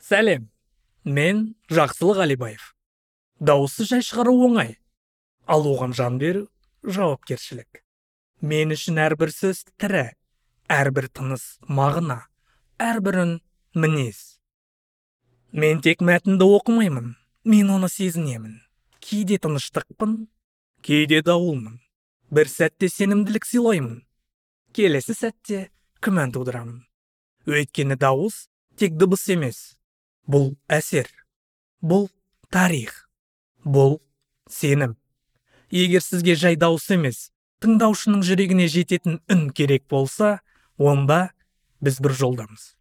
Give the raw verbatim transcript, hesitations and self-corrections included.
Сәлем, мен Жақсылық Алибаев. Дауысты жай шығару оңай, ал оған жан беру жауапкершілік. Мен үшін әрбір сөз тірі, әрбір тыныс мағына, әрбір үн мінез. Мен тек мәтінді оқымаймын, мен оны сезінемін. Кейде тыныштықпын, кейде дауылмын. Бір сәтте сенімділік сыйлаймын, келесі сәтте күмән тудырамын. Өйткені дауыс тек дыбыс емес. Бұл әсер, бұл тарих, бұл сенім. Егер сізге жай дауыс емес, тыңдаушының жүрегіне жететін үн керек болса, онда біз бір жолдамыз.